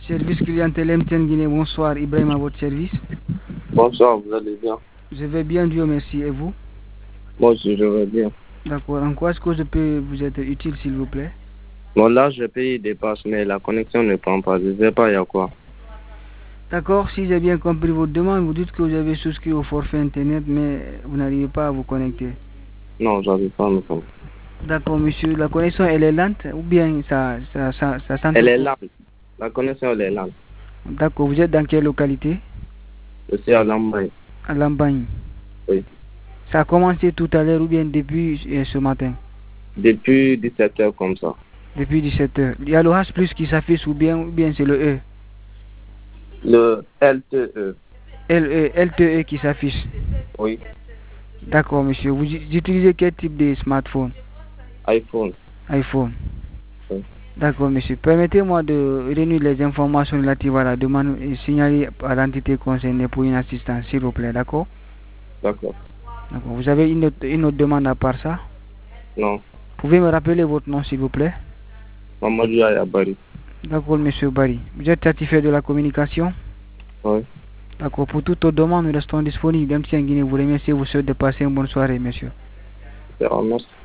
Service clientèle MTN Guinée, bonsoir. Ibrahim à votre service. Bonsoir, vous allez bien? Je vais bien, Dieu merci. Et vous? Moi aussi, je vais bien. D'accord. En quoi est-ce que je peux vous être utile, s'il vous plaît? Bon, là, j'ai payé des passes, mais la connexion ne prend pas. Je ne sais pas, il y a quoi. D'accord, si j'ai bien compris votre demande, vous dites que vous avez souscrit au forfait Internet, mais vous n'arrivez pas à vous connecter. Non, j'arrive pas à me connecter. D'accord, monsieur. La connexion, elle est lente ou bien ça Elle est s'entrecoupte? lente. La connexion, elle est lente. D'accord. Vous êtes dans quelle localité? Je suis à Lambaye. À Lambagne. Oui. Ça a commencé tout à l'heure ou bien depuis ce matin? Depuis 17 heures comme ça. Depuis 17 h. Il y a le H plus qui s'affiche ou bien c'est le E? Le LTE. LTE qui s'affiche. Oui. D'accord, monsieur. Vous utilisez quel type de smartphone? iPhone. iPhone. Oui. D'accord, monsieur. Permettez-moi de réunir les informations relatives à la demande et signaler à l'entité concernée pour une assistance, s'il vous plaît. D'accord? D'accord. D'accord. Vous avez une autre demande à part ça? Non. Pouvez me rappeler votre nom, s'il vous plaît? Mamadou Ayabari. D'accord, monsieur Barry. Vous êtes satisfait de la communication? Oui. D'accord. Pour toute autre demande, nous restons disponibles. Même si en Guinée, vous remercie, vous souhaite de passer une bonne soirée, monsieur. Je te remercie.